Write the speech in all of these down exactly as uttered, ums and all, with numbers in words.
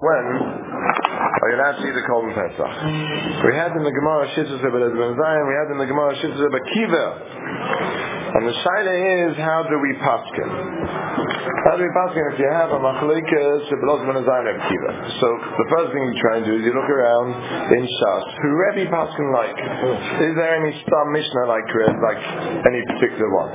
when are you allowed to eat the Korban Pesach? We had in the Gemara Shittus Rebbe Ben Zion, we had in the Gemara Shittus Rebbe Kiva. And the shaila is, how do we paskin? How do we paskin if you have a machlokes Rebbe Ben Zion Rebbe Kiva? So the first thing you try and do is you look around in Shas. Who Rebbe paskin like? Is there any stam Mishnah like like any particular one?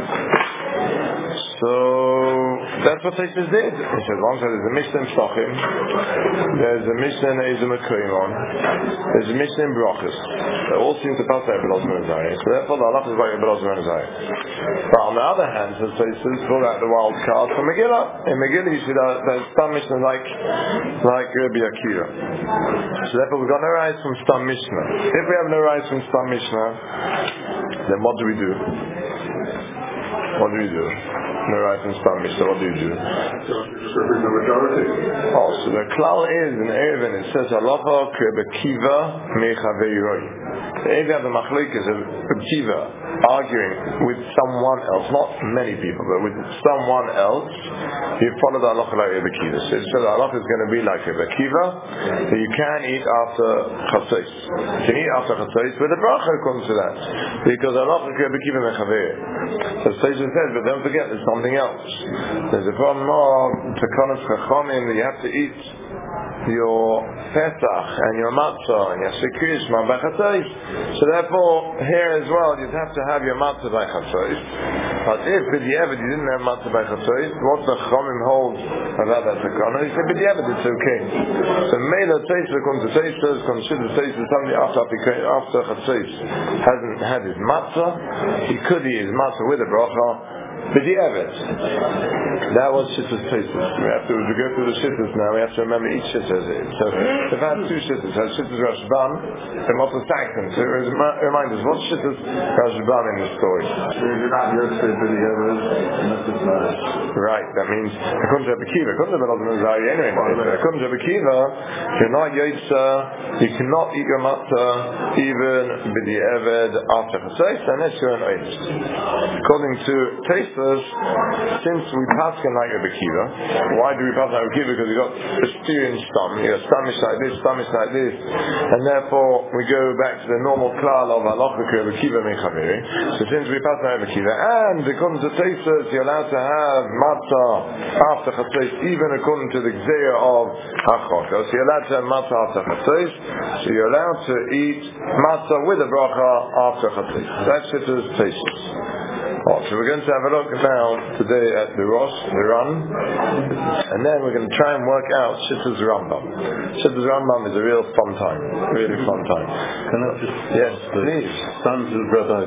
So that's what Taisus did. He said, long as there's a Mishnah in Psachim, there's a Mishnah in Eizem HaKoimon, there's a Mishnah in Brachos. They all seem to pass out Belos Menazai. So therefore the halach is like Belos Menazai. But on the other hand, says Taisus, pull out the wild card from Megillah. In Megillah you see that there's some Mishnah like like Rabbi Akiva. So therefore we've got no rise from Stam Mishnah. If we have no rise from Stam Mishnah, then what do we do? What do we do? No right and Stam Mishnah, what do you do? Serving the majority. Oh, so the klal is in Erevin, it says halacha k'Kiva mechaveiroi. The Erevin have the machlokes of Kiva arguing with someone else, not many people, but with someone else. You follow the halacha like Rebbe Kiva. So it says the halacha is going to be like Rebbe Kiva, that you can eat after chatzos. You can eat after chatzos, but the bracha comes to that, because halacha k'Rebbe Kiva mechaveir. So Station says, but don't forget, there's something else. There's a problem of Takanas Chachamim that you have to eat your Pesach and your Matzah and your Shekirishma by Chatzos. So therefore, here as well, you'd have to have your Matzah by Chatzos. But if B'diavad you didn't have Matzah by Chatzos, what the Chachamim hold about that Takana? He said, B'diavad it's okay. So Mela Teisus comes to Teisus, comes to Teisus, somebody after after Chatzos hasn't had his Matzah, he could eat his Matzah with a bracha. B'diavad. That was Shittas Teisus. We have to, to go through the Shittas now, we have to remember each Shittas as it is. So, we've had two Shittas. We had Shittas Rashban and Motta Saxon. So, remind us, what's Shittas Rashban in this story? Right, that means, according to Rebbe Kiva, according to Rebbe Nazari anyway, according to Rebbe Kiva, if you're not Yotza, you cannot eat your Matzah even B'diavad after Chatzos, unless you're an Oinis. According to Teisus, since we pass in like Rebbe Kiva, why do we pass like Rebbe Kiva? Because we got a steering stam, you got stamish like this, stamish like this, and therefore we go back to the normal klal of halacha Rebbe Kiva mechaveri. So since we pass like Rebbe Kiva, and according to Teisus, you're allowed to have matzah after chatzos, even according to the gzeira of hachokos. You're allowed to have matzah after chatzos, so you're allowed to eat matzah with a bracha after chatzos. That's it as Teisus. Oh, so we're going to have a look now today at the Rosh, the Ran, and then we're going to try and work out Shittas Rambam. Shittas Rambam is a real fun time, really fun time. Can I just yes, please. Sons of Brother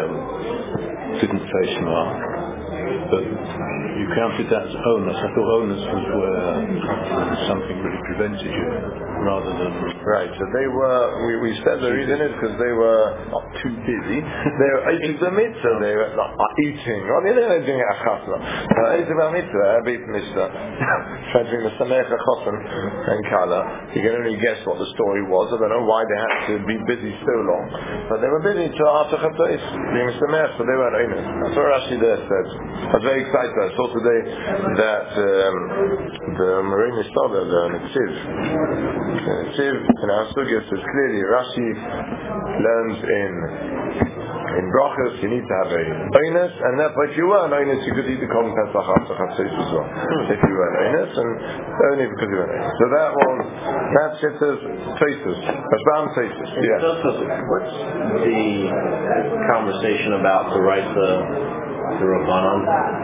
Gamliel didn't say Shema, but you counted that as onus. I thought onus was where something really prevented you, rather than... Right, so they were, we, we said the reason is because they were not too busy. They were eating the mitzvah, they were not eating. Well, they were doing a chasna. Eating the mitzvah, a beit mitzvah. Trying to bring the Sameach HaChosen and Kala. You can only guess what the story was. I don't know why they had to be busy so long. But they were busy till after Chatzos, being Sameach, so they weren't eating. That's what Rashi there said. I was very excited. I saw today that um, the Marine Stoller, the Netziv, the Netziv in our Sugya says clearly Rashi learns in in Brachos you need to have a oinus, and therefore if you were an oinus you could eat the Korban Pesach after Chatzos as well. If you were an oinus, and only because you were an oinus. So that was that's Shittas Teisus, Rashban Teisus. Yes. What's the conversation about the right the the Rabbanon?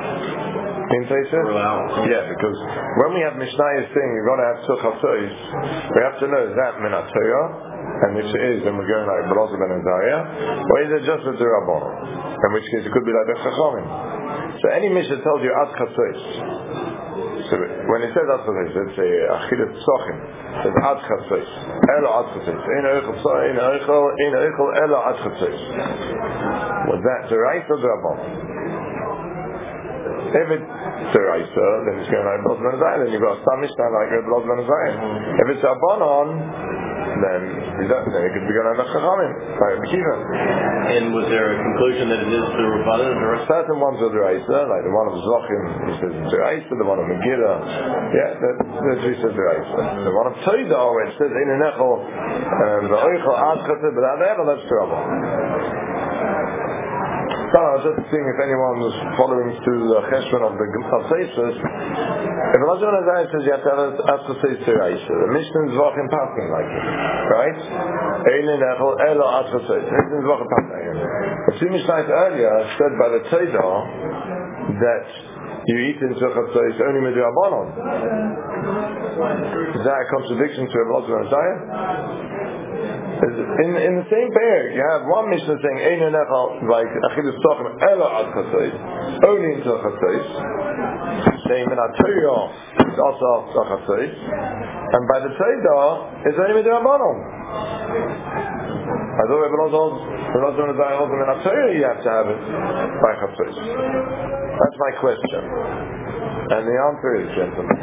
In Teisus? Yeah, because when we have Mishnayos saying you've got to have Tzur we have to know, is that Minat Torah? And if it is, then we're going like Beloz ben Azariah, or is it just a Rabbanon? In which case it could be like the Chachamim. So any Mishnah tells you Ad Chatzos. So when it says Ad Chatzos, let's say Achilat Psochim, it says Ad Chatzos, Elo Ad Chatzos, Ein Eichel Psochim, Ein Eichel, Ein Eichel, Elo Ad Chatzos. Was that the right or the Rabbanon? If it Deraisa, then it's going like Belazar ben Azariah. Then you've got a Stam Mishnah like Belazar ben Azariah. If it's Rabbanon, then you don't then it could be going like Chachamim, like Kiva. And was there a conclusion that it is the Rabbanon? Certain ones are Deraisa, like the one of Zochim, he says Deraisa, the one of Megillah, yeah, that, that's he says Deraisa. The one of Toidah, where it says Ein Nechel, the Oichel Ad Chassid, but that's trouble. So I was just seeing if anyone was following through the cheshbon of the Chasesis. If Belazar ben Azariah says you have to have a Chasesis Deraisa, the Mishnah is Vachim passing like it, right? Ein Nechel Elo Ad Chasesis. Mishnah is Vachim passing. The two Mishnahs earlier said by the Toidah that you eat into Chasesis only with Rabbanon. Is that a contradiction to Belazar ben Azariah? In in the same pair, you have one Mishnah saying Ein Nechel like Achilles Tochem Elo Ad Chaseis, only into Chaseis. Saying Min HaTorah is also Chaseis, and by the Toidah it's only Midrabanon. I thought Belazar ben Azariah holds Min HaTorah you have to have it by Chaseis. That's my question, and the answer is, gentlemen.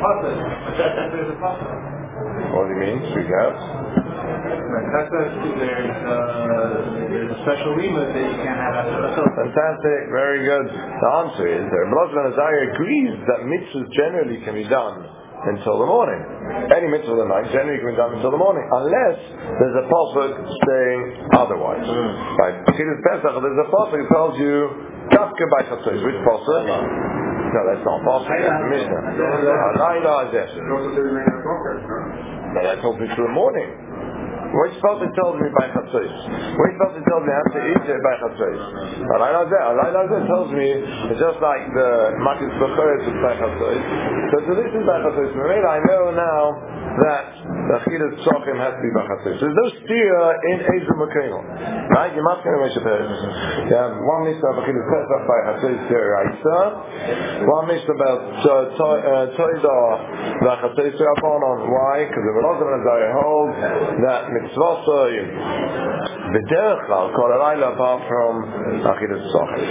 What do you mean? Speak out. That's a, there's, uh, there's a special limit that you can't have after. Fantastic, very good. The answer is that Belazar ben Azariah agrees that mitzvahs generally can be done until the morning. Any mitzvah of the night generally can be done until the morning, unless there's a pasuk saying otherwise. Mm. Right? Chiddush Pesach, there's a pasuk that tells you Kafka by Chatzos. Which pasuk? No, that's not pasuk. That's the Mishnah. Alayla Azeh. But that tells me to the morning. Which pasuk tells me by Chatzos? Which pasuk tells me I have to eat it by Chatzos? Alayla Azeh. Alayla Azeh tells me it's just like the Makis B'choret is by Chatzos. So to this is by Chatzos. I know now that the Achilles Tzachim has to be by Chatzos. There's no steer in Ezer Mekayim. Right? You must know Moshe Peretz. You have one Mishnah of Achilles Pesach by Chatzos Deraisa. One Mishnah about Toidah by Chatzos Rabbanon. Why? Because the Belazar ben Azariah holds that mitzvah b'derech klal kol halayla apart from Achilles Tzachim.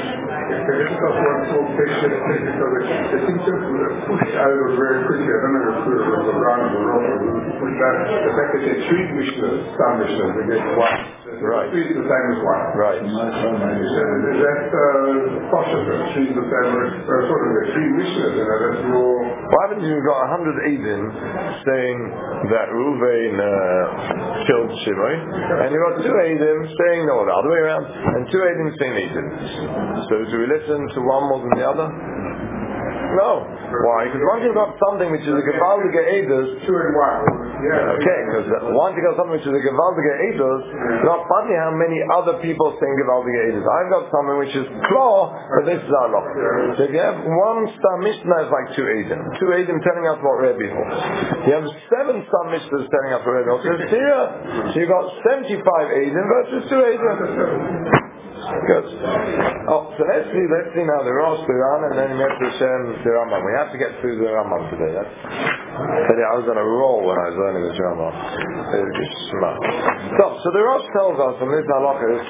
It seems to push out very quickly. I don't know if it's around the road. The fact that they treat Mishnah, some Mishnah, they get one. Right. Treat the same as one. Right. Is that possible? Treat the same as sort of the three Mishnahs, you know, that's more. Why haven't you got a hundred Eidim saying that Reuven uh, killed Shimon, and you got two Eidim saying no, the other way around, and two Eidim saying they didn't. So do we listen to one more than the other? No. Why? Because once you've got something which is a Gevaldige Eidos, two and one. Yeah. Okay, because once you got something which is a Gevaldige Eidos, not funny how many other people saying Gevaldige Eidos. I've got something which is Klar, but this is our law. So if you have one Stam Mishnah, it's like two Eidim. Two Eidim telling us what Rebbe holds. You have seven Stam Mishnahs telling us what Rebbe holds. So here, so you've got seventy-five Eidim versus two Eidim. Good. Oh, so let's see, let's see now the Rosh, the Ran, and then Yetzer Hashem, the Rambam. We have to get through the Rambam today. That's, I was on a roll when I was learning this Rambam. It was just smart. So, so the Rosh tells us, and this halakha is,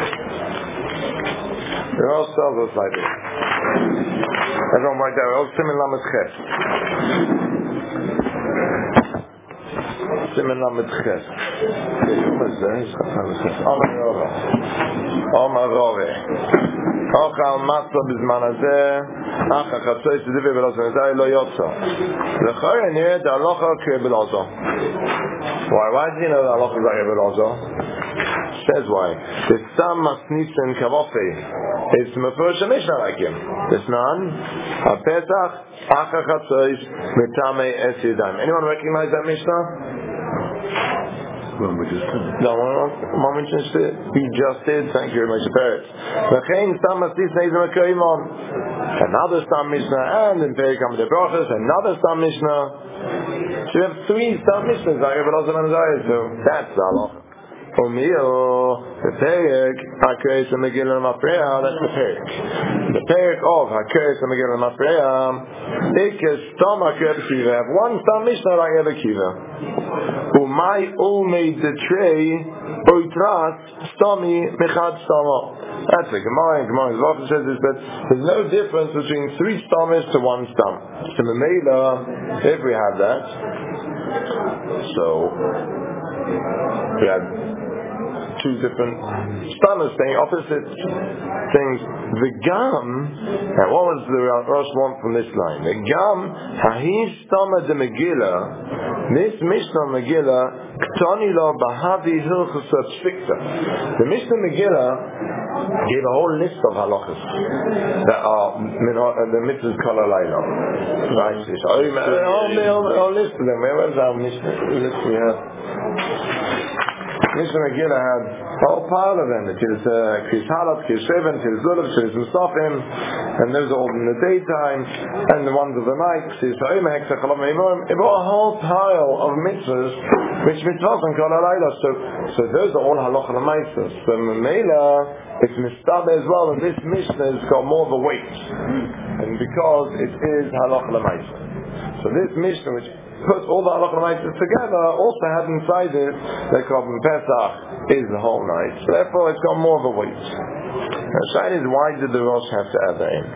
the Rosh tells us like this. Everyone right there, Rosh Simen Lamed Ches. Simen Lamed Ches. Amar Rava. Amar Rava. Ochal Matzah Bizman Hazeh. Acha Chatzos Zivir Belazar ben Azariah Lo Yotza. L'chayr nireh the halacha k'Reb Elazar. Why? Why do you know the halacha is like Reb Elazar? Says why. The Sam Masnisen Kavofei. It's Mefurish Mishnah like him. This man, HaPesach Acha Chatzos Mitamei Es Yadayim. Anyone recognize that Mishnah? One we just did. No, one we just did. We just did. Thank you very much, Peretz. Another Stam Mishnah, and in Perikam de Brachos, another Stam Mishnah. So you have three Stam Mishnahs, like Belazar ben Azariah. So that's the halacha. Umio, the Perik, HaKeres and Megillah Mafreya, that's the Perik. The Perik of HaKeres and Megillah Mafreya, Ikes Stam HaKeres Kiva. Have one Stam Mishnah like Rebbe Kiva. Umay Ulmei Detrei Oitras stami mechad stama. That's it. Gemara and Gemara Zvach says this, that there's no difference between three stamas to one stam. So Memela, if we have that, so we had two different stamas saying opposite things. The gam, and what was the Rosh want from this line? The gam, hahi stama de Megillah, this Mishnah Megillah, ktani lo bahavi hilchus ficta. The Mishnah Megillah gave a whole list of halachas that are the mitzvahs kol halayla. Right? So, I'll list of them. Where was our Mishnah list we have? Mishnah Megillah had a whole pile of them. It is Kris Halat, Kris Sheven, Kris Lulav, Kris Musafim, and those are all in the daytime, and the ones of the night, Kris Ha'im, Heksa Chalam Eimorim. It brought a whole pile of mitzvahs, which mitzvahs and Kol HaLayla. So, so those are all halacha l'maisas. So Memela, it's Mistabeh as well, and this Mishnah has got more of a weight, and because it is halacha l'maisas. So this Mishnah, which put all the halacha l'maisas together, also had inside it that Korban Pesach is the whole night. So therefore, it's got more of a weight. The question is, why did the Rosh have to add that in?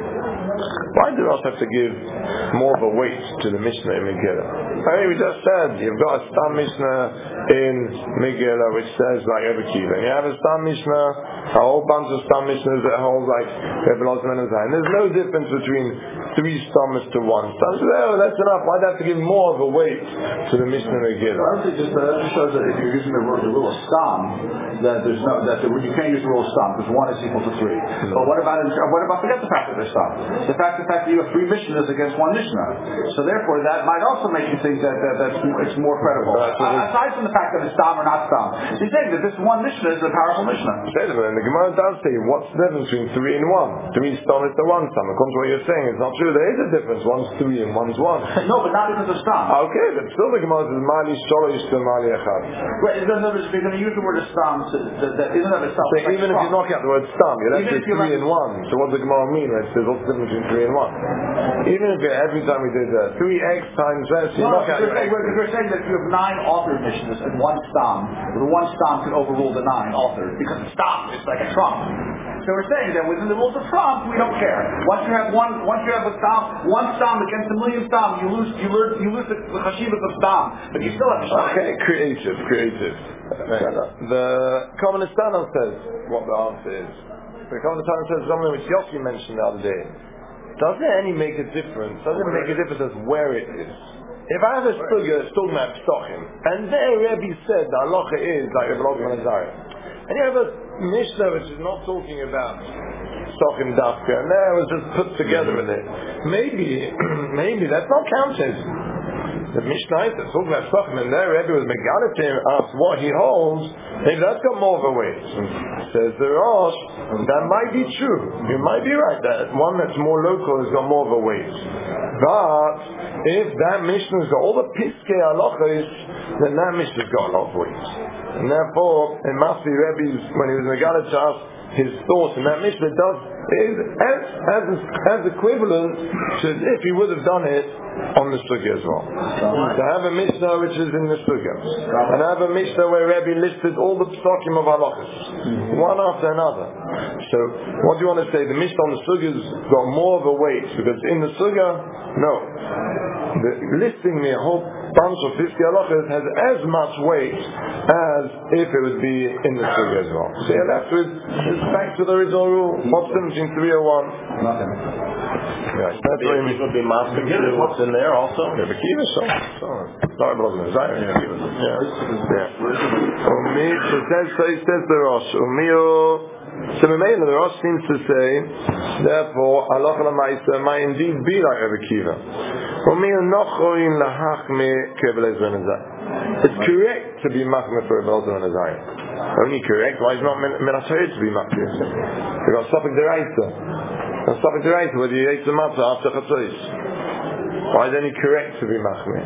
Why did the Rosh have to give more of a weight to the Mishnah in Megillah? I mean, we just said you've got a Stam Mishnah in Megillah which says like Rebbe Kiva, and you have a Stam Mishnah, a whole bunch of Stam Mishnahs that hold like Rebbe Lozman and Zayin. There's no difference between three Stamas to one Stam. So oh, that's enough. Why'd I have to give more of a weight to the Mishnah in Megillah? I think just that just shows that if you're using the rule, the rule of Stam, that there's no that the, you can't use the rule of Stam because one is equal to three. Mm-hmm. But what about what about forget the fact that there's Stam? The fact, the fact that you have three Mishnahs against one Mishnah. So therefore, that might also make you think that, that that's it's more credible. Uh, aside from the fact that it's Stam or not Stam, he's saying that this one Mishnah is a powerful Mishnah. And the Gemara does say, what's the difference between three and one? Three Stam is to one Stam. According to what you're saying, it's not true. There is a difference. One's three and one's one. No, but not because of Stam. Okay, but still the Gemara says Mali Sholosh to Mali Echad. Right. In other words, if you're going to use the word of Stam, so that, that isn't of itself. So even if you knock out the word Stam, you're left with three and one. So what does the Gemara mean when it says what's the difference between three and one? Even if every time we did uh, three x times that, so you no, knock out we're, your saying, we're, we're saying that if you have nine authored missions and one stam, the one stam can overrule the nine authored because the stam is like a trump. So we're saying that within the rules of trump, we don't care. Once you have one, once you have a stam, one stam against a million stam, you lose, you lose, you lose the, the chashivas of stam, but you still have a shine. Okay, creative, creative. The Common Standard says what the answer is. The Common Standard says something which Yossi mentioned the other day. Does it any make a difference? Does it make a difference as where it is? If I have a sugya that's talking about Pstochim, and there Rebbe said the halacha is like Rebbe Lozman Azariah, and you have a Mishnah which is not talking about Pstochim Dafka, and there was just put together with it, maybe, maybe that's not counted. The Mishnah that's talking about Pstochim, and there Rebbe was Megalatim asked what he holds, maybe that's got more of a weight. Says the Rosh, that might be true. You might be right that one that's more local has got more of a weight. But if that Mishnah's got all the Piskei halachos, then that Mishnah's got a lot of weight. And therefore, it must be Rebbe's, when he was Megalit to us, his thoughts in that Mishnah does is as, as as equivalent to if he would have done it on the Sugya as well. To have a Mishnah which is in the Sugya, and have a Mishnah where Rebbe listed all the Psakim of halachas, one after another. So, what do you want to say? The Mishnah on the Sugya's got more of a weight because in the Sugya, no, the, listing the whole bunch of fifty halachas has as much weight as if it would be in the Sugya as well. So you're left with just back to the original rule. What's the in three oh one? Nothing. Yeah, that's what It would be master to what's in there also. Yeah, but Kiva, so, so, sorry, brother, Zion, yeah, yeah, yeah. Umi, so says, so he says the Rosh, Umio, so Memela, the Rosh seems to say, therefore, Allah Lamaisa might indeed be like Rebbe Kiva. Umio nochoin lahachme kevel ezren azay. It's correct to be machme for Rebbe Lozman Azay. Only correct. Why is it not menashered to be machme? Because Safek Deraisa. And Safek Deraisa, whether you ate the matzah after Chatzos. Why is it only correct to be machme?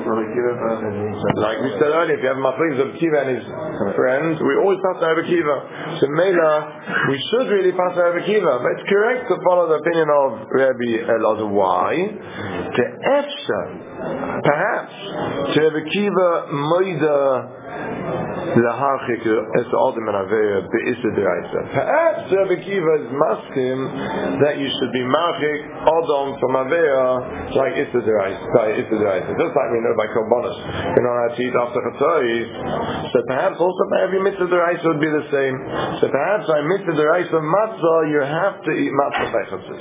Like we said earlier, if you have machmes of Kiva and his friends, we always pass over Kiva. So Mela, we should really pass over Kiva, but it's correct to follow the opinion of Rabbi Elazar. Why? The Efsha. Perhaps to Rabbi Akiva Moida Laharchik es Adam and Aveya Be'isa Deraisa. Perhaps Rabbi Akiva is maskim that you should be marchik Adam from Aveya like Issa Deraisa, by Issa Deraisa. Just like we know by Korbanos, you know how to eat after Chatzos. So perhaps also by every mitzvah Deraisa would be the same. So perhaps by mitzvah Deraisa matzah you have to eat matzah by Chatzos.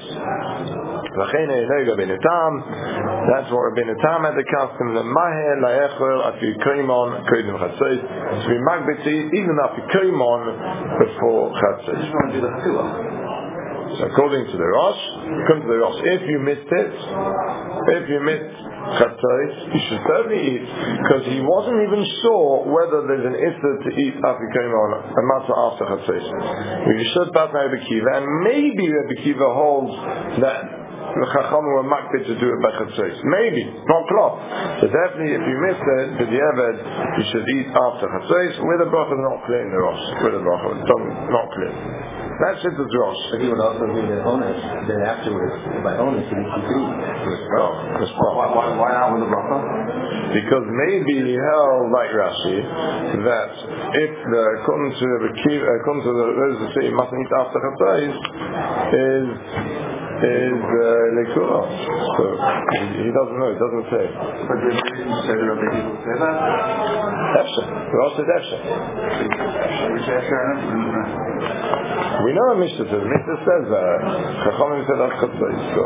That's what Rabbeinu Tam had the custom. The Maher La'echel Afi Kaimon Kodim Chatzos. To be magbet to eat even Afi Kaimon before Chatzos. So according to the Rosh, according to the Rosh, if you missed it, if you missed Chatzos, you should certainly eat, because he wasn't even sure whether there's an issur to eat Afi Kaimon a matzah after Chatzos. You should pass by Rabbi Akiva, and maybe Rabbi Akiva holds that the Chacham were makbid to do it by Chatzos. Maybe, not close. So definitely, if you missed it, for the Eved, you should eat after Chatzos, with a bracha not clear in the Rosh. With a bracha, not clear. That's it, the Rosh. But he would also be the onus, then afterwards, by onus, he could eat. Well, that's why, why, why not with a bracha? Because maybe he held, like Rashi, that if the, according to the, according to the, those who say you mustn't eat after Chatzos, is is lekula. Uh, so he, he doesn't know. He doesn't say. But did you say that other people say that? Efsha. We all said Efsha. Which Efsha? We know a Mishnah says. Mishnah says that. Chachamim said that Chatzos. So.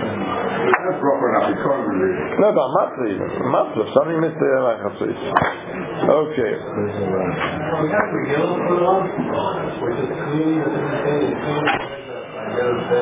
No, but Matzah even. Matzah. Something missed there like Chatzos. Okay. We have to go for one, which is clearly the same. Do we have?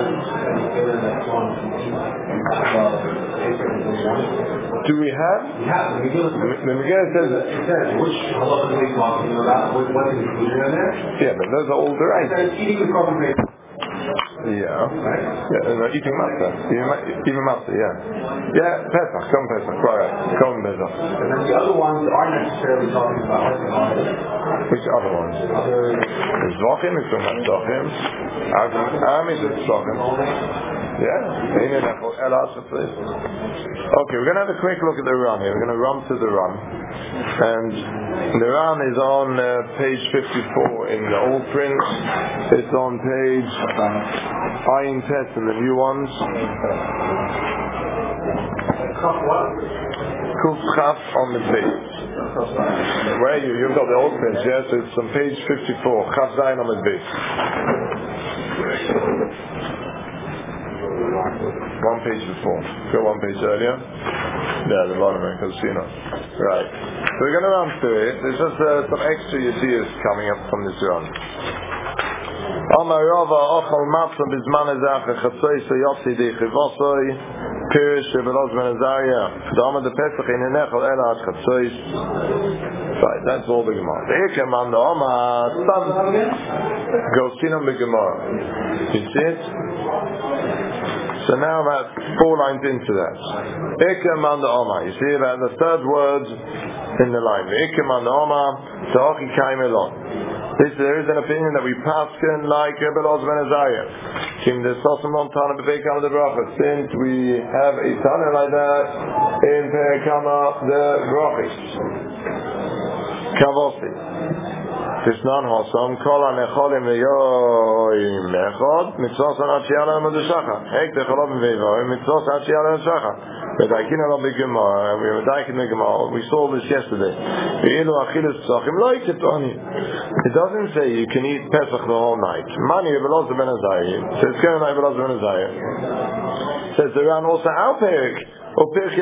Yeah, the Megillah says it. Which halacha are we talking about? What is included in there? Yeah, but those are all the right. Eating the carbon paper. Yeah. Yeah, and uh, eating matzah. Even matzah, yeah. Yeah, Pesach, come Pesach, right, come Pesach. And then the other ones aren't necessarily talking about which other ones? There's Zvachim, it's from Zvachim. Am is it Zvachim? Yeah. Okay, we're going to have a quick look at the run here. We're going to run to the run. And the run is on uh, page fifty-four in the old print. It's on page Ayin Test in the new ones. Kuf Chaf on the page. Where are you? You've got the old print, yes? Yeah? So it's on page fifty-four. Chaf Zayin on the page. One page before. Go one page earlier. Yeah, the bottom of Casino. Right. So we're going to run through it. There's just uh, some extra ideas coming up from this run. Amar Rava Ochal Matzah Bizman Ezach Chatzos Yotzi Di Chivosoi Pirish Beloz Ben Azariah Dama de Pesach in Enechel Ela Ad Chatzos. Right, that's all the Gemara. The Ekem and the Omar Stam Gosinam the Gemara. You see it? So now about four lines into that. Ekem and the Omar. You see about the third word in the line. The Ekem and the Omar Ta'ochi Kaim Elon. This, there is an opinion that we paskin like Beloz Ben Azariah. Kim the Sosamon Tana B'Beikam the Bracha. Since we have a Tana like that in Perikama the Brachis. Kavosi. Tisnan Hosom Kol HaNecholim V'Yoyim Echod Mitzvos Anat Shi'ala M'Dushacha Hek Techolom V'Yoyim Mitzvos Anat Shi'ala M'Dushacha V'Daikin Alo B'Gemara. We were Daikin B'Gemara. We saw this yesterday. V'Ilu Achilas Tzachim Lo Yiketoni. It doesn't say you can eat Pesach the whole night. Mani Beloz Ben Azariah. So it's going like Beloz Ben Azariah. Says around also our Perik. In our Perik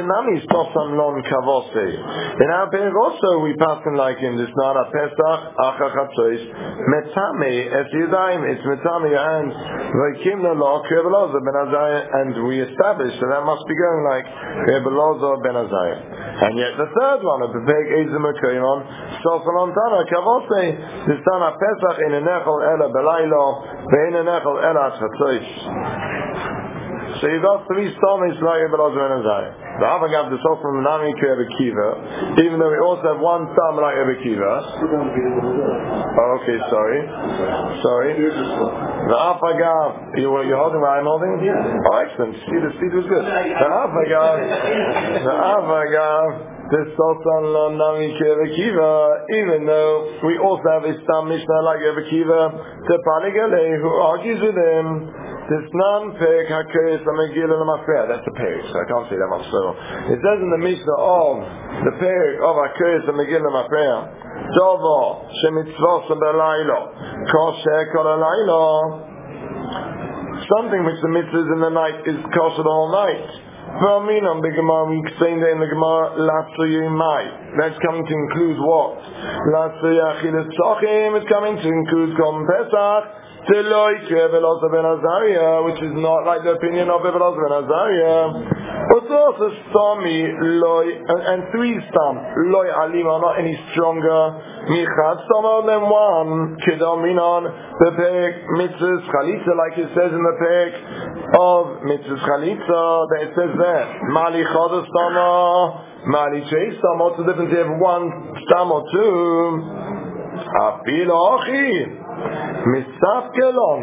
also we pass him like him. This not a Pesach, Acha Chatzos, Metame Es Yudayim. It's Metame your hands. V'Kimna Lo Belozo Ben Azariah, and we established that that must be going like Belozo Ben Azariah. And yet the third one of the Perik Ezim Koyimon, Sosalon Tana Kavose. This Tana Pesach in Enechel Ela Belaylo, Ve'in Enechel Ela Chatzos. So you got three stomies like Rebbe Elazar ben Azariah. The Havagav, the soul from Nami to Rebbe Kiva, even though we also have one stom like Rebbe Kiva. Oh, okay, sorry. Sorry. The Havagav, you, you're holding what I'm holding? Yeah. Oh, excellent. See, the speed was good. The Havagav, the Havagav, this Sultan Lo Nami Rebbe Kiva, even though we also have a stam Mishnah like Rebbe Kiva, the Paligale, who argues with him. This non-peg hakeres amegil and mafreya. That's the peg, so I can't say that much. So it says in the Mishnah of the peg of hakeres amegil and mafreya. Dovo shemitzvos belaylo kosher kol halaylo. Something which the mitzvah is in the night is kosher the whole night. V'aminam b'gemar we explained that in the Gemara latzoyim mai. That's coming to include what? Latzoyim achilas tzachim. It's coming to include Korban Pesach. Which is not like the opinion of Rebbe Elazar ben Azariah. But also Stami loy and three stam loy alim are not any stronger. Michad stam than one. Kedaminan the pek mitzvahs chalitza, like it says in the pek of mitzvahs chalitza. That it says there mali chada stama mali chei stam. What's the difference? You have one stam or two. Afil achi. Misafkelon,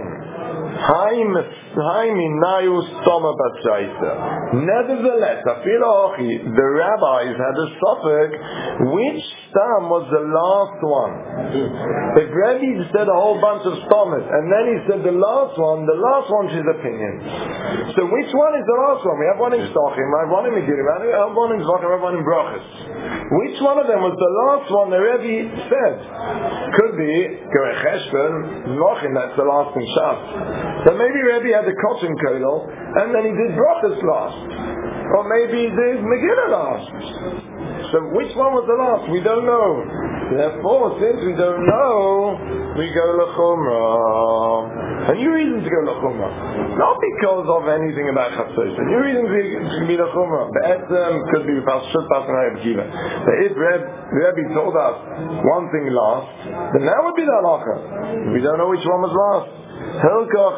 Haimina Stoma Batsaisa. Nevertheless, the rabbis had a suffix. Which stam was the last one? If Rebbe said a whole bunch of stomas, and then he said the last one, the last one's his opinion. So which one is the last one? We have one in Stochim, I have one in Megirim, I have one in Zvachim, I have one in Brachas. Which one of them was the last one the Rebbe said? Could be Gerech Eshben, Zvachim, that's the last in Shas. So maybe Rebbe had the Kotzim Kodel, and then he did Brachas last. Or maybe he did Megillah last. So which one was the last? We don't know. Therefore, since we don't know, we go L'chumrah. A new reason to go L'chumrah. Not because of anything about Chatzos. A new reason to be L'chumrah. The Etzem could be Pas Shut Pas and Rebbe Kiva. But if Rebbe told us one thing last, then that would be the halacha. We don't know which one was last. Therefore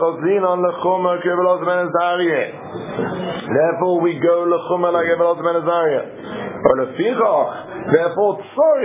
we go l'chumah like Rebbe Elazar ben Azariah. Therefore,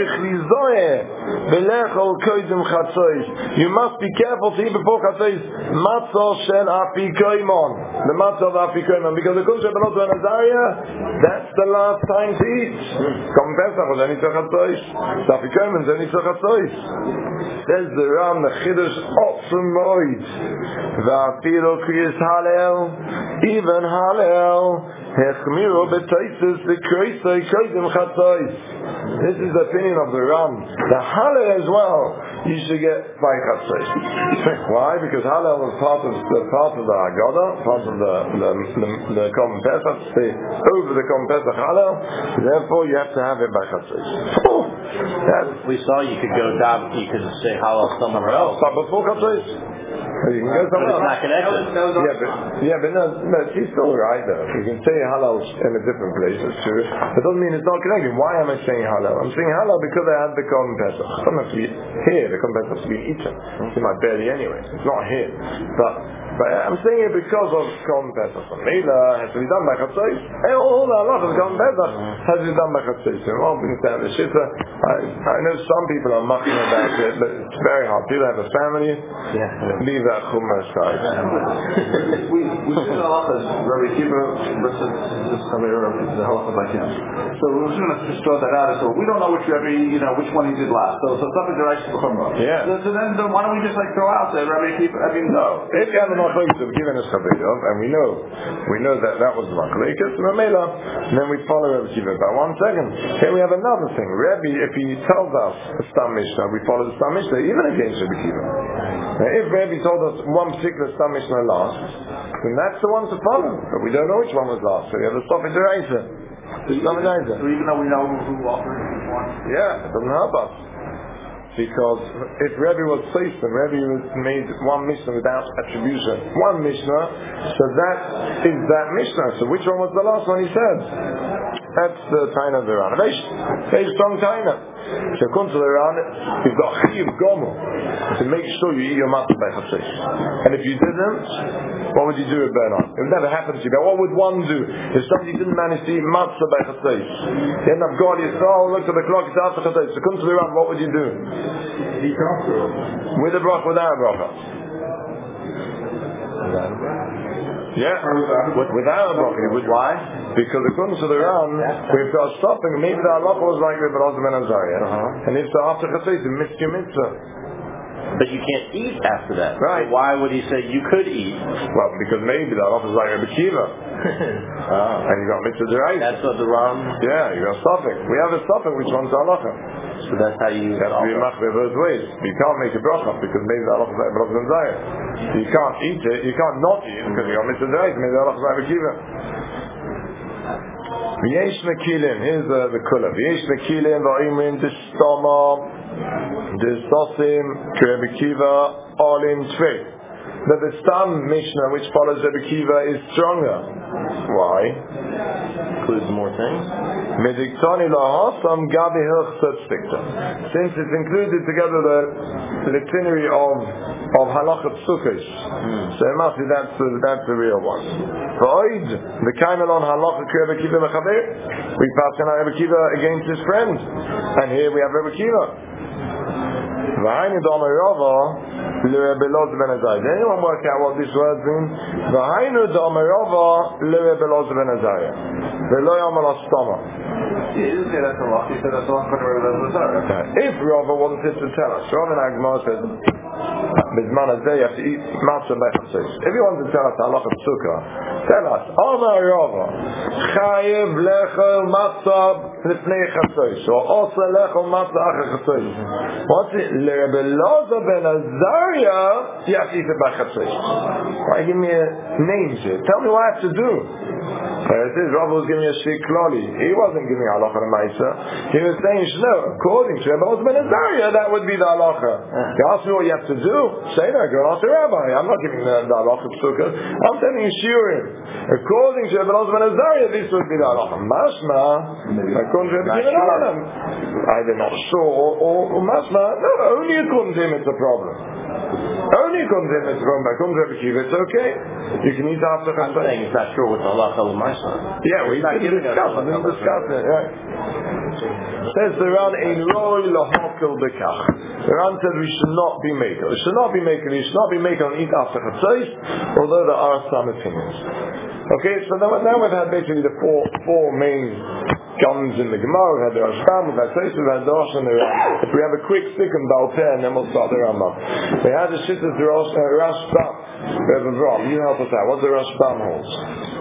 you must be careful to eat before chatzos matzah shel afikoimon, the matzah of afikoimon, because according to Rebbe Elazar ben Azariah, that's the last time to eat. Korban Pesach was only to chatzos, afikoimon is only to chatzos. Says the Ram, the Chiddush Otzum Moed, Va'afilo Kriyas Halel, even Halel, Hechmiru B'Taisus, the Kreisai Kodim Chatzos. This is the opinion of the Ram. The Halel as well, you should get by Chatzos. Why? Because Halel was part of the part of the Haggadah, part of the the the, the Korban Pesach, the over the Korban Pesach Halel. Therefore, you have to have it by Chatzos. Oh, we saw you could go down, you could say Halal somewhere else. But before Chatzos. You can go but it's not connected. Yeah, but yeah, but no, no, she's still right though. You can say halal in a different place. It's true. It doesn't mean it's not connected. Why am I saying halal? I'm saying halal because I had the Korban Pesach. It doesn't have to be here. The Korban Pesach has to be eaten. It's in my belly anyway. It's not here. But but I'm saying it because of Korban Pesach. Mela has to be done by Chatzos. All the lot of Korban Pesach has to be done by Chatzos. All brings down the shitta. I I know some people are mucking about it, but it's very hard. People have a family. Yeah. Leave that chumrah aside. we we see the halachas, Rabbi Kiva versus this the halacha by him. So we're just going to just throw that out. So we don't know which Rabbi, you know, which one he did last. So so something that I should chumrah. Yeah. So, so then, then why don't we just like throw out there Rabbi Kiva? I mean, no. If you have the machlokes of given us chavayov, and we know we know that that was the machlokes, Mamela, then we follow Rabbi Kiva. But one second, here we have another thing. Rabbi, if he tells us the Stam Mishnah, we follow the Stam Mishnah, even against Rabbi Kiva. Now, if Rabbi told us one particular Stam Mishnah last, then that's the one to follow. But we don't know which one was last, so we have the Sof Deraisa. So even though we know who offered which one? Yeah, it doesn't help us. Because if Rebbe was Seisem, Rebbe was made one Mishnah without attribution. One Mishnah, so that is that Mishnah. So which one was the last one he said? That's the Taina of the Ranavation. Very strong Taina. So come to the Ran, you've got Chiyuv Gomer to make sure you eat your matzah by Chatzos. And if you didn't, what would you do with Bernard? It would never happen to you. But what would one do if somebody didn't manage to eat matzah by Chatzos? You end up God, you say, oh, look at the clock, it's after Chatzos. So come to the Ran, what would you do? Eat after. With a bracha, without a bracha? Yeah, with, without a bracha. With why? Because according to the Ran, we've got stopping. Maybe the halacha was like with Elazar ben Azariah, uh-huh. and if so after Chatzos, you missed your mitzvah. But you can't eat after that. Right. So why would he say you could eat? Well, because maybe the halacha is like Rebbe Kiva, oh. and you got mitzvah d'oraisa. That's what the Ram. Yeah, you got stopping. We have a stopping which one's the halacha. So that's how you. You have to be machmir both ways. You can't make a bracha because maybe the halacha is like Elazar ben Azariah. You can't eat it. You can't not eat it because you got mitzvah d'oraisa. Maybe the halacha is like Rebbe Kiva. V'yesh mekilin, here's the, the kula. V'yesh mekilin v'oimrin d'stama d'sosim k'Rebbe Kiva olin tvei. That the Stam Mishnah which follows Rebbe Kiva is stronger. Why? Includes more things. Mediktani lahasam gabi hilchsat stikta. Since it's included together the, the itinerary of of halachat sukkos, mm. so it must be that's the, that's the real one. V'oid the kaimelon halachat Rebbe Kiva mechaber. We pass on Rebbe Kiva against his friend, and here we have Rebbe Kiva. V'hainu damar Rava. Did anyone work out what these words mean? V'hainu damar Rava l'Rebbe Elazar ben Azariah. V'lo yamal astama. He didn't say that's a lot. He said that's a lot for the Rebbe Elazar ben Azariah. If Rava wanted to tell us, Rava and Agmar said, "B'zman hazeh you have to eat matzah by Chatzos." If you want to tell us halacha psuka, tell us. Amar Rava, chayev lechol matzah lifnei Chatzos, or osa lechol matzah acher Chatzos. What's it? L'Rebbe Elazar ben Azariah, you have to eat it by Chatzos. Why give me a name here? Tell me what I have to do. It is Rava was giving a shik klali. He wasn't giving halacha and ma'isa. He was saying, no, according to Rebbe Elazar ben Azariah, that would be the halacha. You ask me what you have to do? Say that, go ask the rabbi. I'm not giving the, the halacha psukkah. I'm telling you shiurim. According to Rebbe Elazar ben Azariah, this would be the halacha. Mashma, according to Rebbe Kiva, either not sure or, or, or mashma. No, only according to him it's a problem. Only according to him it's a problem. According to Rebbe Kiva, it's okay. You can eat after I'm Chatzos. saying it's not sure what the halacha of my son. Yeah, we didn't discuss it. We didn't discuss it. Right. Says the Ran ein roi lahakel bekach. The Ran said we should not be making. We should not be making. We should not be making on eat after Chatzos, although there are some opinions. Okay, so now, now we've had basically the four four main guns in the Gemara. We've had the Rashbam, we've had Tosfos, we've had the Rosh and the Ran. If we have a quick stick and Baal Peh, and then we'll start the Rambam. We had the Shittas, the Rosh, uh, Rashbam. We have a Vram. You help us out. What the Rashbam holds?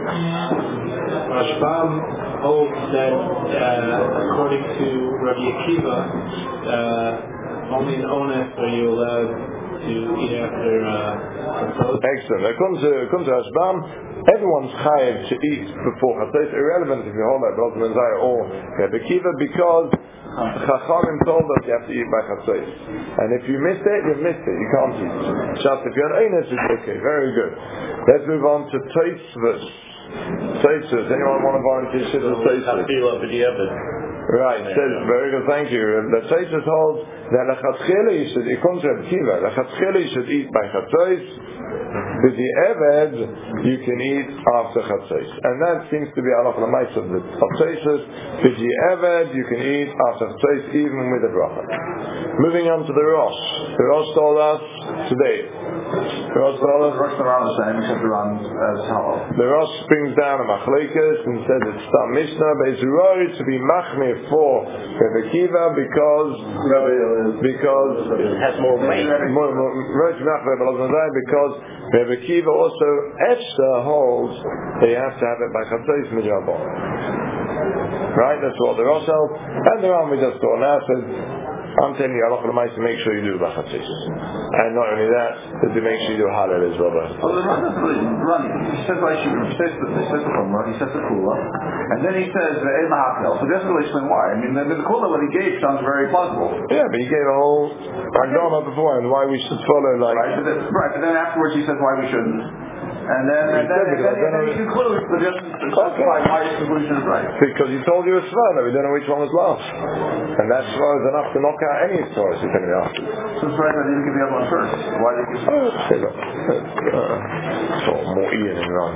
Rashbam holds that uh, according to Rabbi Akiva, uh, only in Onef are you allowed to eat after uh, excellent. According to, according to Rashbam, everyone's chayav to eat before Chatzos, irrelevant if you hold that Elazar ben Azariah or Rebbe Kiva, because Chachamim told us you have to eat by Chatzos. And if you missed it, you missed it. You can't eat. Just if you're an Einis, it's okay. Very good. Let's move on to Tosfos. Tosfos. Anyone want to volunteer to the Tosfos? Right, says, very good, thank you. The Tosfos holds that Lechatchila you should, it comes to Rebbe Kiva, Lechatchila you should eat by Chatzos, with the Eved you can eat after Chatzos. And that seems to be halacha l'maisa of the Tosfos, with the Eved you can eat after Chatzos even with a bracha. Moving on to the Rosh. The Rosh told us today. The Rosh told us, the Rosh around the same, except the Ran as halal. The Rosh brings down a machlekes and says it's Stam Mishnah, but it's right to be machmir for Rebbe Kiva because because it has more weight. More, more, right to be machmir because Rebbe Kiva also Efshta holds that you have to have it by Chatzos Midrabon. Right, that's what the Rosh holds, and the Ran we just saw now says, I'm telling you, halacha l'maisa to make sure you do the Chatzos, and not only that, but to make sure you do halal as well. Oh, the Ran doesn't really run. He says like he says the he says the Chumrah, he says the Kula, and then he says the Ein Mahapel. So he doesn't really explain why. I mean, the, the Kula what he gave sounds very plausible. Yeah, but he gave a whole Agdama before and why we should follow like right, but then, right. But then afterwards he says why we shouldn't. And then, and then, and then, and then he concludes, but just specify why his conclusion is right. Because he told you a svara, we don't know which one was last. And that svara is enough to knock out any svara, if anybody asks. So it's right that he didn't give the other one first. Why did he give Oh, say that. So, more Ian in run.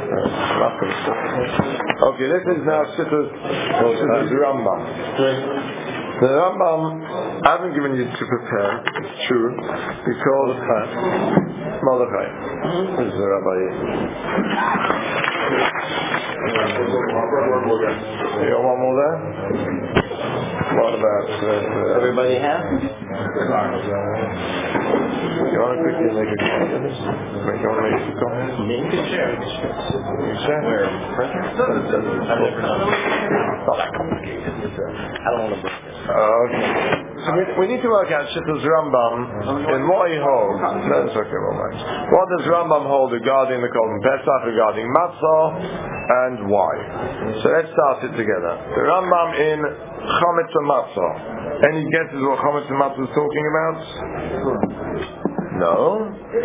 Okay, this is now Shittas Rambam. The Rambam, I haven't given you to prepare, it's true, because Mordechai. This is the Rabbi. You got one more there? What about uh, uh, Everybody have? you want to quickly make a comment on this? Make, you want to make a comment? You can share. You share? Where? I've never done it. It's not that complicated, is it? I don't want to break this. Uh, okay. So we, we need to work out Shittas Rambam in what he holds. No, it's okay, well, mate. What does Rambam hold regarding the Korban Pesach, regarding Matzah, and why? So let's start it together. The Rambam in Chametz and Matzah. Any guesses what Chametz and Matzah is talking about? No?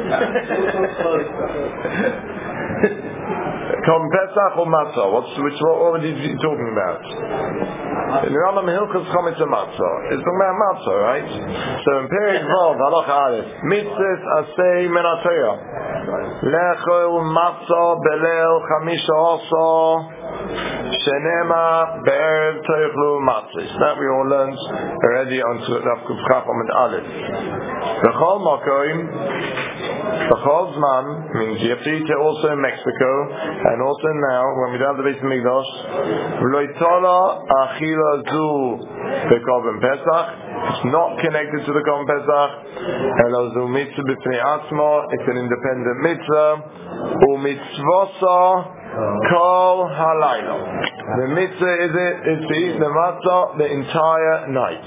Korban Pesach or Matzah? What's, which, what, what was he talking about? In the Rambam Hilchos Chametz and Matzah, it's talking about Matzah, right? So in Perek Vav, Halacha Aleph, Mitzvos Asay Min HaTorah, Lechol Matzah Belel Chamisha Asa Shenema Be'erev Toichlu Matzis. That we all learned already on Daf Kuf Chaf Amud Aleph. B'chol Makom, B'chol Zman means you have to eat it also in Mexico and also now when we don't have the Beis Hamikdash. V'lo yitola achila zu beKorban Pesach. It's not connected to the Korban Pesach. Elo zu mitzvah b'fnei atzmo. It's an independent mitzvah. U'mitzvosa Kol halayla. The mitzvah is it is to eat the matzah the entire night.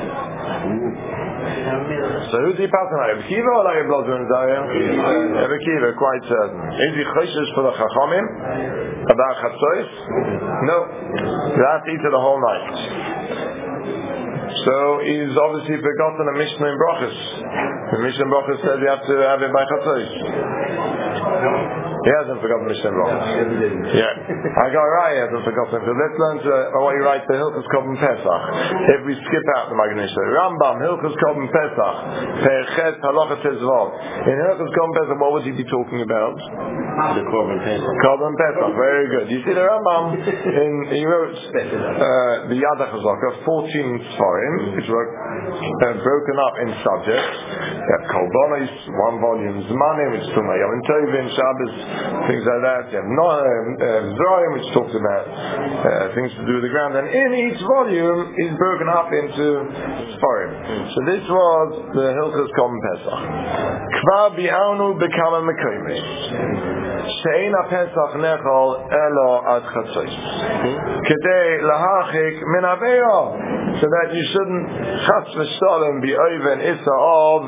So who's he passing on? Rebbe Kiva or Rebbe Elazar and Zaya? Rebbe Kiva, quite certain. Is he chayshish for the Chachamim about Chatzos? No, you have to eat it the whole night. So he's obviously forgotten a Mishnah in Brachos. The Mishnah in Brachos says you have to have it by Chatzos. He hasn't forgotten Mishnah in Brachos. Yeah, I got it right. He hasn't forgotten. So let's learn to, uh, what you write to Hilchos Korban Pesach. If we skip out the Magen Mishnah, Rambam Hilchos Korban Pesach, Perchet Halacha Tezvav. In Hilchos Korban Pesach, what would he be talking about? The Korban Pesach. Korban Pesach. Very good. You see the Rambam in he wrote uh, the Yad HaChazaka, fourteen Sfarim, which were uh, broken up in subjects. You have Kolbonis, one volume, Zmanim, which is talking about Yom Tovim, Shabbos, things like that. You have Noam, uh, Zorim, which talks about uh, things to do with the ground. And in each volume is broken up into Sfarim. So this was the Hilchos Korban Pesach. Kvar bi'anu bekama mekomis. She'ein HaPesach nechol elo ad chatzos. Kedei lahachik min aveya. So that you shouldn't chas v'shalom be oven issa of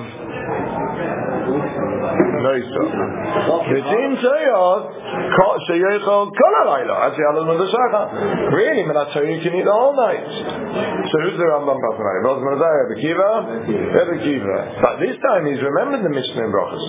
Noisa. V'tim toyot she'yochol kol halayla. As yalad min l'shacha. Really, min ha-Torah you can eat the whole night. So who's the Rambam passing on? Elazar ben Azariah, Rebbe Kiva? Rebbe Kiva. But this time he's remembered the Mishnah in Brachos.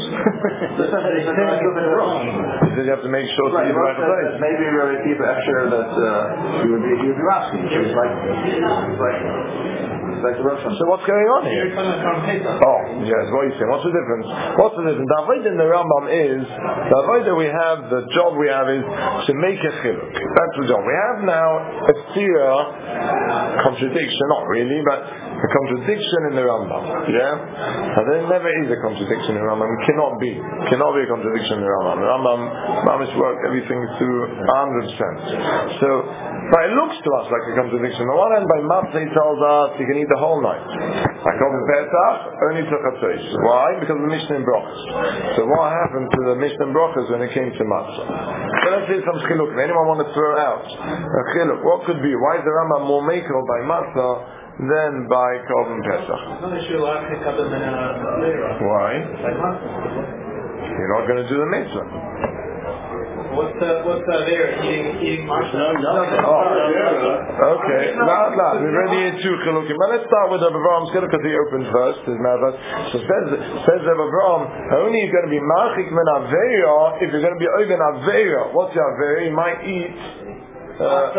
He said you have to make sure to eat the right place. Maybe Rebbe Kiva after that uh, he would be he would be asking. He was like, he was like, like the Russian. So what's going on here? Oh, yes, what are you saying? What's the difference? What's the difference? The avodah in the Rambam is, the avodah we have, the job we have is to make a chiluk. That's the job. We have now a stira, contradiction, not really, but a contradiction in the Rambam. Yeah? And there never is a contradiction in the Rambam. It cannot be. It cannot be a contradiction in the Rambam. The Rambam must work everything through one hundred percent. So, but it looks to us like a contradiction. On the one hand, by Matzah he tells us you can eat the whole night. By Korban Pesach, only to Chatzos. Why? Because of the Mishnah in Brachos. So what happened to the Mishnah in Brachos when it came to Matzah? So let's see some chiluk. If anyone want to throw out a chiluk, what could be? Why is the Rambam more makel by Matzah than by Korban Pesach? Why? You're not going to do the mitzvah. What's uh, what's uh, there? Eating eating matzah? No, nothing. Oh, yeah. Okay. Lad, lad. We've already had two chilukim. But let's start with Rav Avram because he opened first. His mouth. So says says Rav Avram, only you're going to be machik min aveira if you're going to be over aveira. What's your aveira? You might eat. Uh,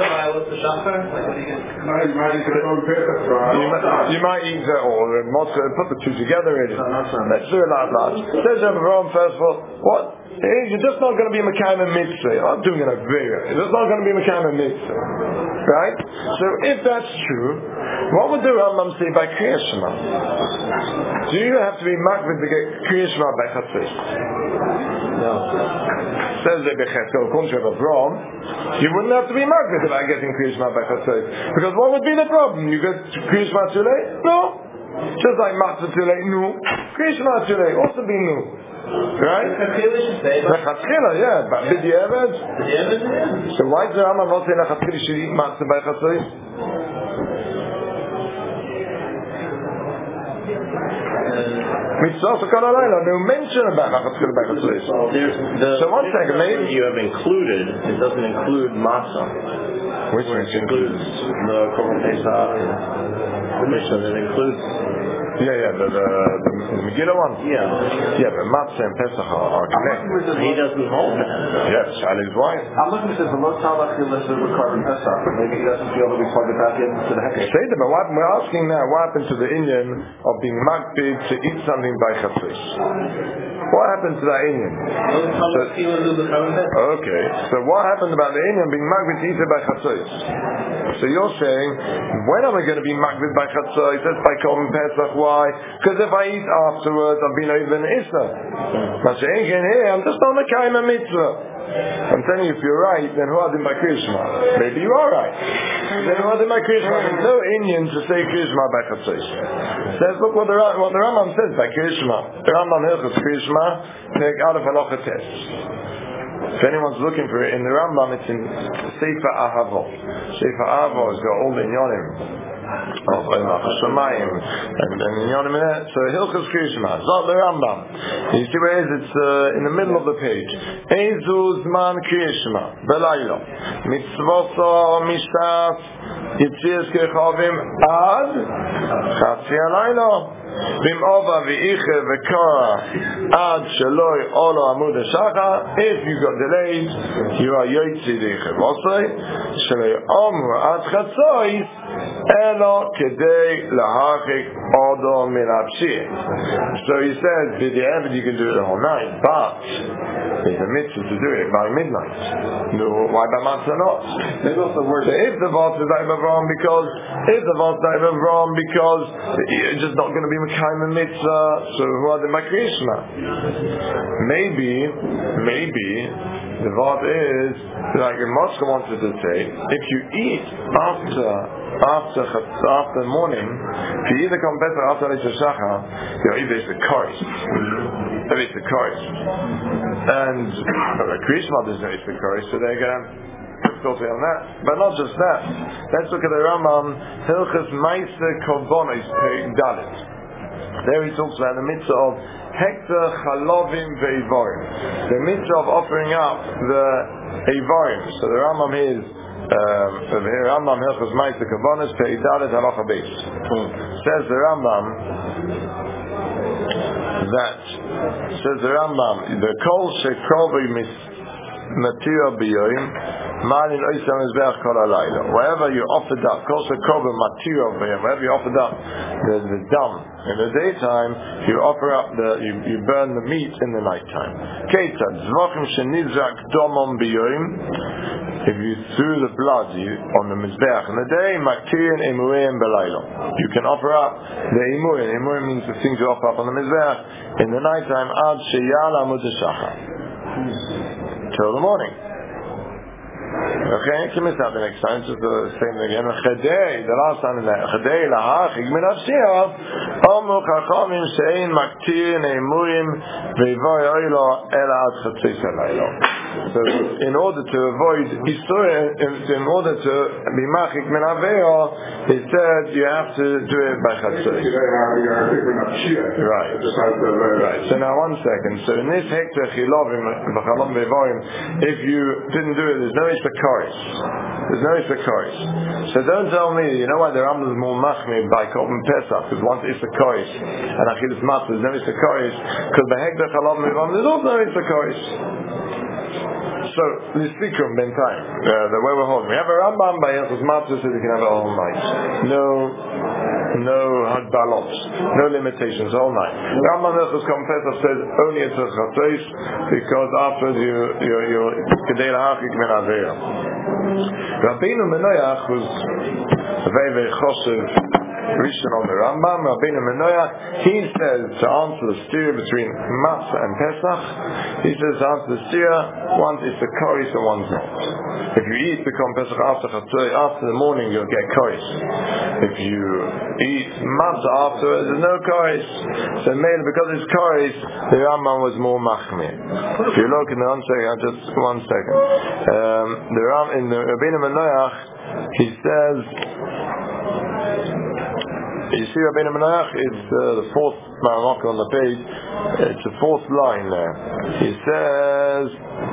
you, might, you might eat that or put the two together really. Let's do it loud, loud. Says Rav Avram first of all, what? You're just not going to be Mekayim mitzvah. You're not doing an avera. You're just not going to be Mekayim mitzvah. Right? So if that's true, what would the Rambam say by Kriyas Shema? Do you have to be makvid to get Kriyas Shema by Chatzis? No. Says the Becheskel, according to Rav Avram, you wouldn't have to be makvid about getting Kriyas Shema by Chatzis. Because what would be the problem? You get Kriyas Shema too late? No. Just like Matzah too late, no. Kriyas Shema too late, also be no. Right? Lechatchila, yeah, but b'diavad. So why does the Rambam not say lechatchila should eat matzah by chatzos? Mitzvah for Kanalayla, no mention about lechatchila by chatzos. So one second, maybe you have included, it doesn't include matzah. Which one includes the Korban Pesach, the Mishnah that includes. Yeah, yeah, the, the, the, the Megillah one? Yeah. Yeah, but Matzah and Pesach are, are connected. He doesn't hold that. Yes, and his wife. I'm looking at this, the Lot Talach he listed with Korban Pesach. Maybe he doesn't feel that we plug it back into the Hekdesh. Say that, but what we're asking now, what happened to the Indian of being makbid to eat something by chatzos? What happened to that Indian? So, okay, so what happened about the Indian being makbid to eat it by chatzos? So you're saying, when am I going to be makbid by chatzos? That's by Korban Pesach. Why? Because if I eat afterwards, I've been over an Issa. But saying here, I'm just on the Kaima mitzvah. I'm telling you, if you're right, then who are the by Krishma? Maybe you are right. Then who are the by Krishma? There's no Indian to say Krishma by Chatzos. Says, look what the, what the Rambam says by Krishma. The Rambam Hilchos Krishma, take out of Halacha Test. If anyone's looking for it in the Rambam, it's in Sefer Ahavo. Sefer Ahavo has got all the Inyanim. Oh, Shemayim and and Yonim in it. So Hilchos Kriyashma, Zot the Rambam. You see where it is? It's uh, in the middle of the page. Ezu Zman Kriyashma Belaylo Mitzvoso Mishas Yitzias Kechavim Ad Chatzi Alaylo Bim Ova V'iche V'Kora Ad Sheloi Olo Amud HaShacha. If you got delayed, you are Yotzi D'Iche V'Osei Sheloi Omu Ad Chatzois Elo Kedei Lahachik Odo Min HaPshir. So he says, B'di'evet you can do it the whole night, but there's a mitzvah to do it by midnight. No, why by matzah not? Maybe also the word. So if the vault is Daiva wrong because if the vault is Daiva wrong because it's just not going to be Mekayim and mitzvah, so who are the Makrishma? Maybe, maybe the vault is like the Moshe wanted to say, if you eat after after after morning, if you either come better after Leish Shacha, you know, either it's the course, or it's the course, and the Krishma doesn't know it's the course, so they're going to difficulty on that. But not just that. Let's look at the Rambam Hilchos Ma'aser Korbanos Dalet. There he talks about the mitzvah of Hekter Chalovim Ve'ivorim, the mitzvah of offering up the Eivorim. So the Rambam is um, here Rambam Hilchos Ma'aser Korbanos Dalet Halacha Beis. Says the Rambam that says the Rambam the Kol Shekovi Mis Matira B'Yoyim Malin Oisam Mizbeach Kol Halayla. Wherever you offered up, Kol Shekovi Matira B'Yoyim, wherever you offered up the, the dam in the daytime, you offer up the you, you burn the meat in the nighttime. Ketzad Zvachim Shenizrak Domon B'Yoyim. If you threw the blood you, on the Mizbeach in the day, Maktirin Emurim B'Layla. You can offer up the Emurim. Emurim means the things you offer up on the Mizbeach in the nighttime. Ad Sheyal Amud HaShachar till the morning. Okay, can miss out the next time. Just the same thing again. Chedei, the last time in there. Chedei lahachik min afshia. Omu chachamim shein maktir neimurim veivoy oilo ela ad chatzis halaylo. So, in order to avoid Isur, in order to be machik min aveyo, he said you have to do it by chatzis. Right. Right. So now one second. So in this hekter chilovim v'chalom vevoyim, if you didn't do it, there's no isakaris. There's no isakaris. So don't tell me, you know why the Rambam is more machmir by Korban Pesach, because once isakaris and achilas matzah, there's no isakaris, because by hekter chilovim vevoyim, there's also no isakaris. So, Nistikum ben time, uh, the way we're holding. We have a Rambam by Yachus Matzah, so you can have it all night. No, no hadbalot, no limitations, all night. Rambam Yachus Pesach says only it's a chatzos, because afterwards you, you, you, kedei lahachik min aveya. Rabbeinu Menoyach was very, very choshev, Rishon on the Rambam, Rabbeinu Menoyach, he says to answer the steer between Matzah and Pesach, he says to answer the steer, one is the koris and one's not. If you eat the Korban Pesach after Chatzoi, after the morning you'll get koris. If you eat Matzah afterwards, there's no koris. So maybe because it's koris, the Rambam was more machmir. If you look in the one second, just one second. Um, the Ram in the Rabbeinu Menoyach, he says, you see Rabbeinu Menoyach, it's uh, the fourth mark on the page, it's the fourth line there. He says,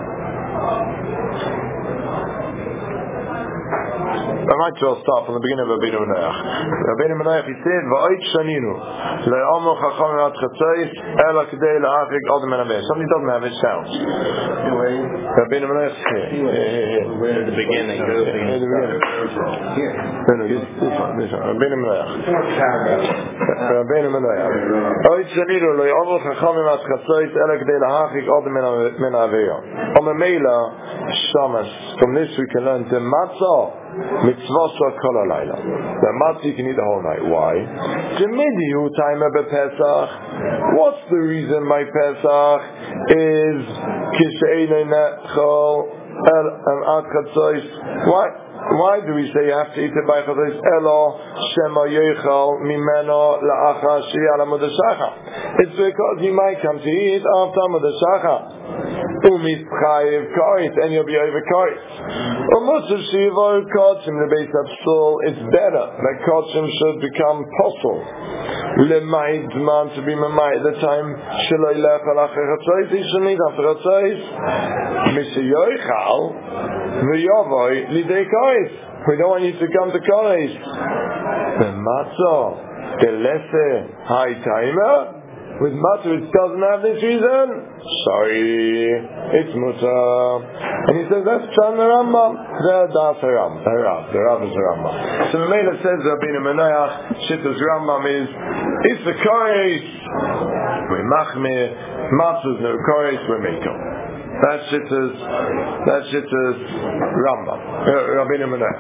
I might as well start from the beginning of Rabbeinu Menoyach. Rabbeinu Menoyach, he said, V'oit shaninu, le'omu chachamim ad chatzos, ela k'dei la'achik odem men aveh. Somebody doesn't have it sounds. Rabbeinu Menoyach is here. Here, here, here. We're at the beginning. Here, at the beginning. Here. No, no, this, this one, this one. Rabbeinu Menoyach. Rabbeinu Menoyach. V'oit shaninu, le'omu chachamim ad chatzos, ela k'dei la'achik odem men aveh. On the Mela, Shamas, from this we can learn the matzah, mitzvah kol halayla. The matzah you can eat the whole night. Why? Jemidiu taima bePesach. What's the reason by Pesach is kisheinu nechol el ad chatzos? Why? Why do we say you have to eat it by chatzos? Elo shema yochal mimeno la'achar sheyal amud hashacha. It's because you might come to eat after amud hashacha. Umitchayev koris, and you'll be over koris. Umusav shiva kotzim the base of soul. It's better that kotzim should become posel. Lema'id man to be mamai at the time. Shaloi lech alacher chatzos. He should eat after chatzos. Mishayoichal v'yavoi lidei koris. We don't want you to come to koris. The matzah, the lesser high timer. With matzah it doesn't have this reason. Sorry, it's mutar. And he says that's Chan the Rambam. The Das Haram. The Rav. The Rav is the Rambam. So the Mela says Rabbeinu Menoyach, Shittas Rambam is, it's the koris. We're machmir. Matzah's no koris. We're mekel. That's Shittas, that's Shittas Rambam, uh, Rabbeinu Menoyach.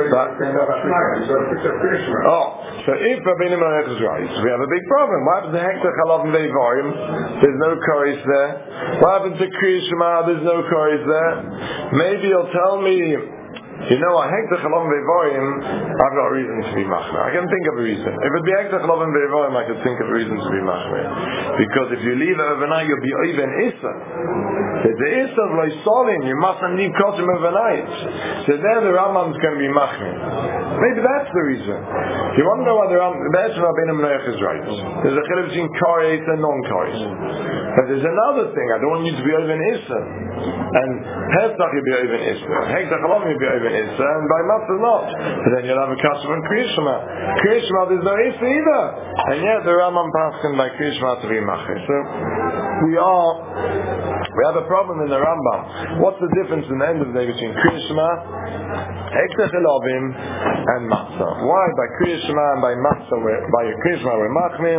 Oh, so if Rabbeinu Menoyach is right, we have a big problem. What happens to Hekter Chalav and Vevorim? There's no koris there. What happens to Kriya Shema? There's no koris there. Maybe you'll tell me, you know, I Hekter Chalav and Vevorim, I've got a reason to be machmir. I can think of a reason. If it'd be Hekter Chalav and Vevorim, I could think of a reason to be machmir. Because if you leave it overnight, you'll be even Issa. There's the Issa of Loisolim, you mustn't leave Kotzim overnight. So there the Rambam's going to be machmir. Maybe that's the reason. You want to know why the Rambam, that's Rabbeinu Menoyach is right. There's a chiluk between koris and non-koris. But there's another thing, I don't want you to be over in Issa. And Pesach you'll be over in Issa. Hekter Chalav you'll be over in Issa, and by Matzah not. But then you'll have a custom in Kriya Shema. Kriya Shema there's no Issa either. And yet the Rambam paskin by Kriya Shema to be machmir. So we are, we have a problem in the Rambam. What's the difference in the end of the day between Kriya Shema, Hekter Chalavim, and Matzah? Why by Kriya Shema and by Matzah, we're, by Kriya Shema we're machmir,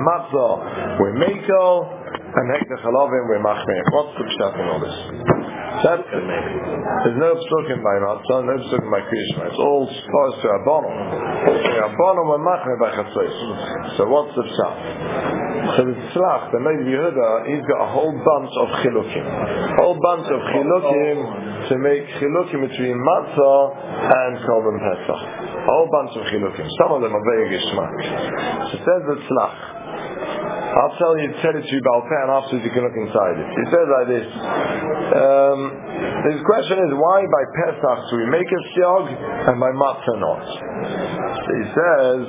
Matzah we're mekel, and Hekter Chalavim we're machmir? What's the pshat in all this? That's it. There's no psukim by matzah, no psukim by kriyishma. It's all close to Rabbanon. Rabbanon were machmir by chatzos. So what's the pshat? So the tzlach, the Noid Yehuda, he's got a whole bunch of chilukim. A whole bunch of chilukim to make chilukim between matzah and korban pesach. A whole bunch of chilukim. Some of them are very gishmak. So says the tzlach. I'll tell you, tell it to you Baal Peh, and afterwards you can look inside it. He says like this. Um, his question is, why by Pesach do we make a siog and by matzah not? So he says,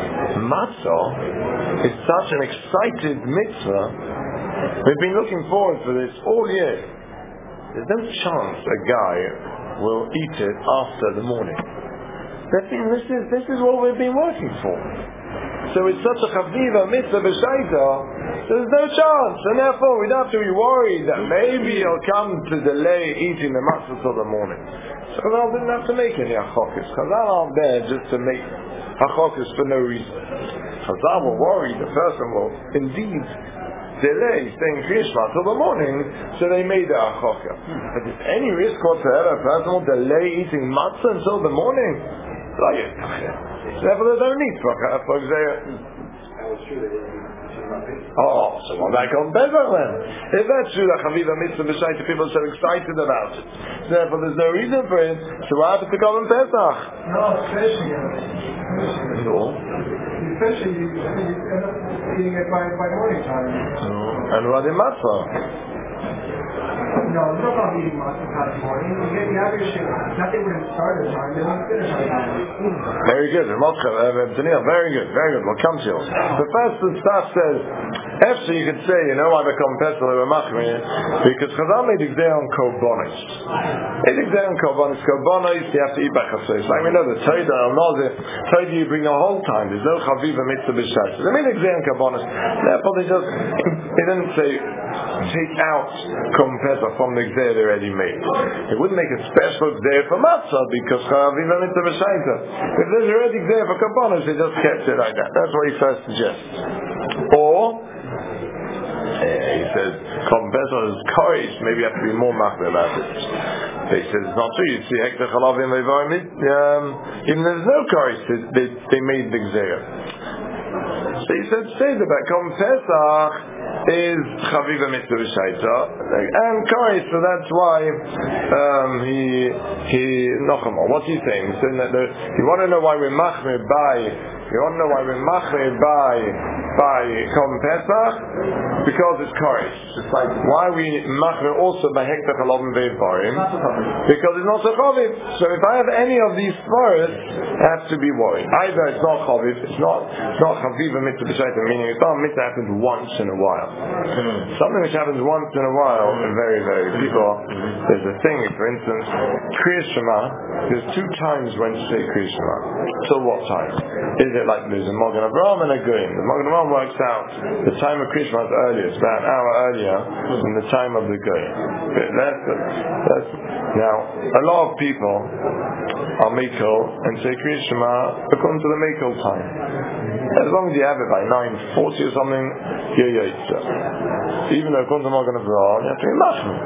matzah is such an excited mitzvah. We've been looking forward for this all year. There's no chance a guy will eat it after the morning. This is, this is what we've been working for. So it's such a chaviva mitzvah b'shaita, there's no chance, and therefore we don't have to be worried that maybe he'll come to delay eating the matzah till the morning. So Chazal didn't have to make any hachokas. Chazal aren't there just to make hachokas for no reason. Chazal were worried the person will indeed delay saying kriyishma till the morning, so they made the hachoka. But if any risk whatsoever, a person will delay eating matzah until the morning, therefore there's no need for for example. Oh, so well, back on Pesach then. If that's true, the Chaviva Mitzvah B'Shaita, people are so excited about it. Therefore there's no reason for it. So why have to come on Pesach? No, especially. No. Especially you end up eating it by, by morning time. No. And what in matzah? No, there's no problem eating matzah past morning. You get the average shit. Nothing when it started time, they don't finish on time. Very good. Very good, very good. We'll come to you. The first staff says, after you could say, you know why they come pesach or machmir? Because Chazal made exer on korbanos. Made exer on korbanos. Korbanos, you have to eat by chatzos. Like we know the Torah al Nazir, Torah you bring the whole time. There's no chaviva mitzvah b'shayis. They made exer on korbanos. Therefore they just, they didn't say, take out korban pesach from the exer they already made. They wouldn't make a special exer for matzah because chaviva mitzvah b'shayis. If there's already exer for korbanos, they just kept it like that. That's what he first suggests. Or Uh, he says, korban pesach is courage, maybe you have to be more machmir about it. He says, it's not true, you see, hektar chalavim levarim, um, even there's no courage, they, they made the gzera. So he said, say that korban pesach is chaviva mitzvah b'shaita, and courage, so that's why um, he, he, Nochama, what's he saying? He's saying that the, you want to know why we're machmir by, you want to know why we're machmir by, by korban pesach? Because it's courage. Why we machmir also by hektar chalavim ve'varim? Because it's not a chaviv. So if I have any of these svaras, I have to be worried. Either it's not chaviv, it's not it's not chaviva mitzvah b'shaita, meaning it's not a mitzvah happens once in a while. Mm. Something which happens once in a while, and very very people. There's a thing, for instance, Kriyas Shema. There's two times when to say Kriyas Shema. Till what time? Is it like there's a Magen Avraham and a Goyim? The Magen Avraham works out the time of Kriyas Shema is earlier. It's about an hour earlier than the time of the Goyim. That's, that's, now, a lot of people are Mekel and say Kriyas Shema according to the Mekel time. As long as you have it by nine forty or something, you're Yotze. Even though according to Magen Avraham, you have to be machmir.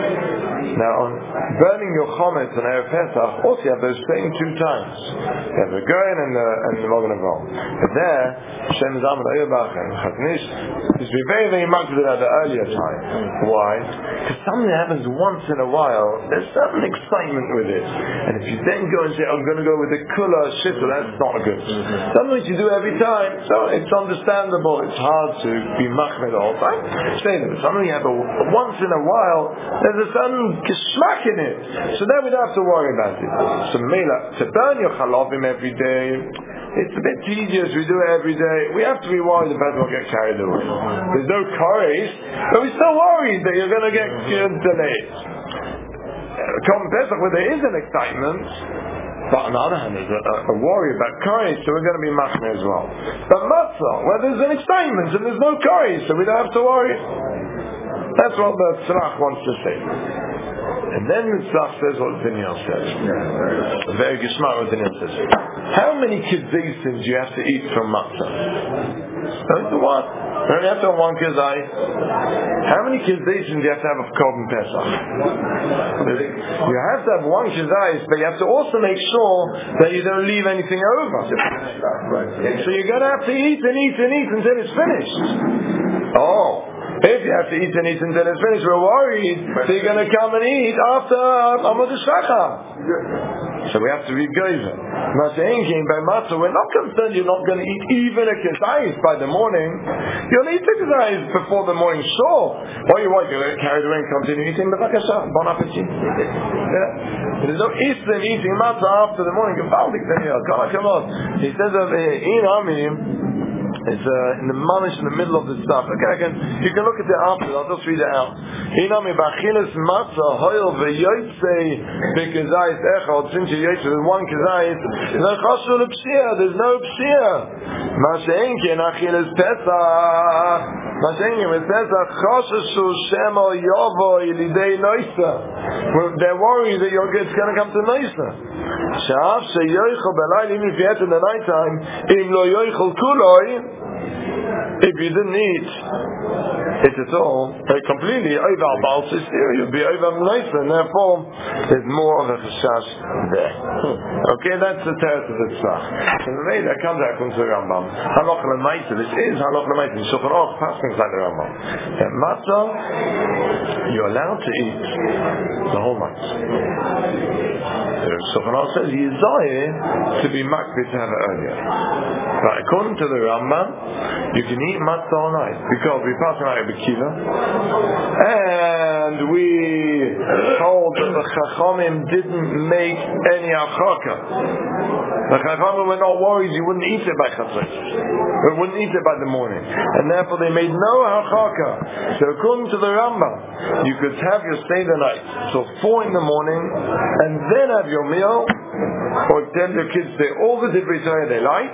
Now, on burning your chometz on Erev Pesach, also you have those same two times. You have the Goyim and the, and the Magen Avraham. But there, Hashem Zamad Ayobach and Chaznish, is be very, very much at the earlier time. Why? Because something happens once in a while, there's certain excitement with it. And if you then go and say, I'm going to go with the kula shita, that's not good. Something which you do every time, so it's understandable, it's hard to be machmir all the time. Say that something you have a, once in a while, there's a certain geschmack in it. So then we don't have to worry about it. So Mela, to burn your chalavim every day, it's a bit tedious, we do it every day. We have to be worried the person will get carried away. There's no courage, but we're still worried that you're going to get uh, delayed. Korban Pesach, where there is an excitement, but on the other hand, there's a, a worry about courage, so we're going to be machmir as well. But matzah, where there's an excitement and there's no courage, so we don't have to worry. That's what the Tzrach wants to say. And then the Tzrach says what Daniel says. Very geschmack what Daniel says. how many kizaysin do you have to eat from matzah? Only one. You only have to have one kizay. How many kizaysin do you have to have of Korban Pesach? You have to have one kizay, but you have to also make sure that you don't leave anything over. So you're going to have to eat and eat and eat until it's finished. Oh. If you have to eat and eat until it's finished, we're worried that you're going to come and eat after Amud Shachar. So we have to be geizer. By matzah, we're not concerned you're not going to eat even a kezayis by the morning. You'll eat the kezayis before the morning, sure. Or you what? You're going to carry the way and continue eating the bakasha. Bon appetit. Yeah. There's no Eastern eating matzah after the morning. Come on. He says over here, in Amim, it's uh, in the manish in the middle of the stuff. Okay, again, you can look at it after. I'll just read it out. Inami b'achilas matzah hoyel v'yotzei b'kezayis echad. Since you yotzei with one kezayis, v'chashu l'psia. There's no psia. Ma'she'enkin achilas pesach. Ma'she'enkin with pesach chashu shemo yovo yilidei noisa. They're worried that it's going to come to noisa. Sha'af she'yoichel b'laylim if you ate in the night time. Im lo yoichel kuloi. If you didn't eat it at all, completely over Baal Sisir, you'll be over Mnaisa, and therefore there's more of a chashash there. Okay, that's the teretz of the tzach. So the way that comes out comes to the Rambam. Halach l'maisa, this is halach l'maisa. Shulchan Aruch passing like the Rambam. That matzah, you're allowed to eat the whole night. Shulchan Aruch says Yizayeh to be makbid to have it earlier. But according to the Rambam, you can eat matzah all night because we passed out Rabbi Kiva, and we told that the Chachamim didn't make any achaka. The Chachamim were not worried you wouldn't eat it by Chatzos, you wouldn't eat it by the morning, and therefore they made no achaka. So according to the Rambam, you could have your stay the night till four in the morning, and then have your meal. Or tell your kids they all the divrei Torah they like,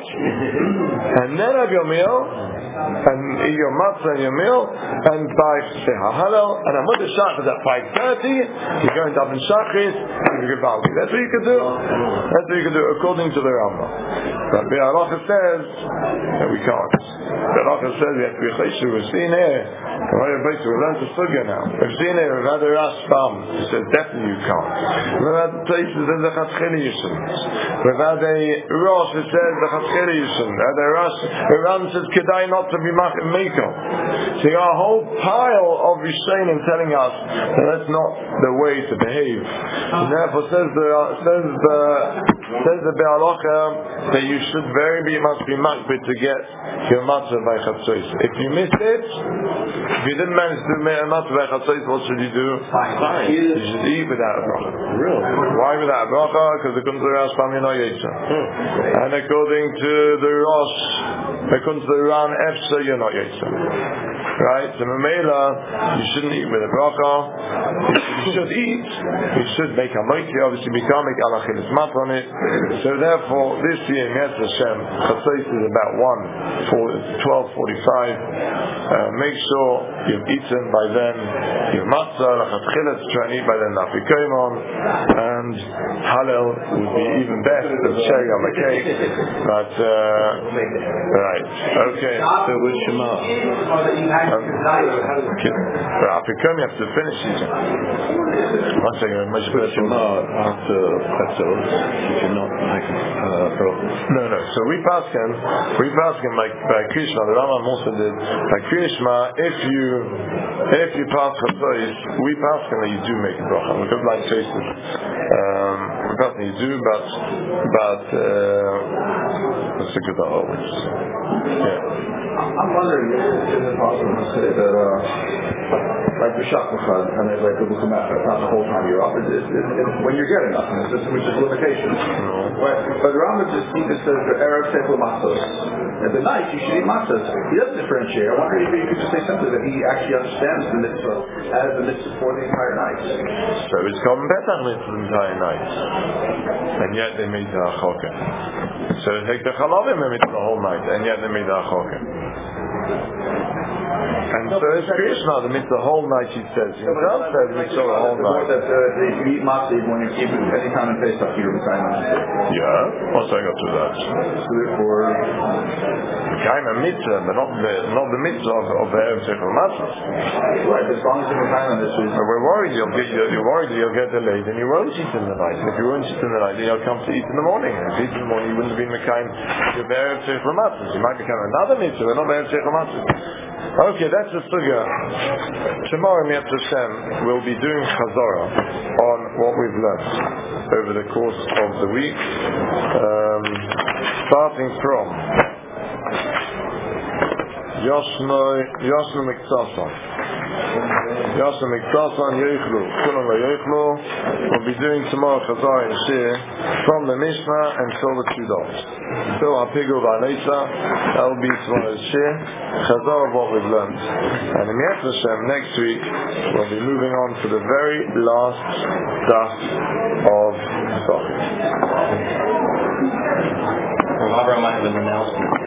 and then have your meal, and eat your matzah and your meal, and by say Hallel, and Amud Shachar is at five thirty. You go into Daven Shachris, you go Baldi. That's what you can do. That's what you can do according to the Rambam. But Be'alacha says that we can't. Be'alacha says we have to be cheshu. We've seen here. We learned the sugya now. We've seen here. We've had a Rashbam. He says definitely you can't. We've had places in the Chatzcheli you shouldn't. We've had a Rosh that says the Chatzcheli you shouldn't. We've had a Rosh. The Ram says kedai not to be Meiko. So you got a whole pile of Rishonim telling us that that's not the way to behave. And therefore says the says the says the Be'alacha that you should very be must be makbid to get your matzah by Chatzos. If you missed it, if you didn't manage to do matzah by Chatzos, what should you do? Fine. You should eat without a bracha. Really? Why without a bracha? Because it comes to the Rashbam Yino Yetza. And according to the Rosh, according to the Ran Efsa Yino Yetza. Right? So Mamela, you shouldn't eat with a bracha. You should eat. You should make a moiti. Obviously, we can't make alachilas mat on it. So therefore, this year, Yetz Hashem, Chatzos is about one, twelve forty-five. Uh, make sure you've eaten by then your matzah, lachatchilas, try and eat by then nafikoimon, and Hallel would be even better than cherry on the cake. But, uh, right. Okay. So with Shema. Um, okay. For Afikom, you have to finish eating. One second. With Shema after Chatzos, you cannot make a bracha. No, no. So we pass him, we pass him like by Krishma. The Rambam also did by Krishma. If you if you pass Chatzos, we pass him that you do make a bracha. We could like faces. Um, we pass him you do, but but that's a good always. Yeah. I'm wondering if it's possible to say that, uh, like the shachmachad, and there's like people come out, not the whole time you're up. It's, it's, it's, it's when you're getting up, it's just, which is limitations. No. But, but the Rambam just he just says the erev sefel matzos. At the night you should eat matzos. He doesn't differentiate. I wonder if you could just say something that he actually understands the mitzvah as the mitzvah for the entire night. So it's called betach mitzvah the entire night, and yet they made the achokah. So take the chalavim and it's the whole night, and yet they made the achokah. And so it's Krishna, the mitzvah, the whole night he says. He himself says the mitzvah the whole night. That uh, if you eat matzah, even when you keep it any time in Pesach, you're Mekayim. Yeah, what's I got to that? So therefore, Mekayim a mitzvah, but not the, not the mitzvah of, of the Erev Seichel Matzah. right, as long as you're Mekayim on this reason. We're worried you'll get, you're, you're worried you'll get delayed and you won't eat in the night. And if you won't eat in the night, then you'll come to eat in the morning. And if you eat in the morning, you wouldn't have been Mekayim your Erev Seichel Matzah. You might become another mitzvah, but not Erev Seichel Matzah. Okay, that's the sugya. Tomorrow, Mi'at Hashem, we'll be doing chazara on what we've learned over the course of the week, um, starting from Yoshno Yoshno Miktasan. Yoshno Miktasan Yeichlu. Kulam Yeichlu. We'll be doing tomorrow chazara in Shir from the Mishnah until the two dots. So our Pigul V'Anesa, that will be tomorrow's Shir. Chazar of what we've learned. And in Mi'at Hashem, next week, we'll be moving on to the very last daf of Sach. Well, Abraham might have an announcement.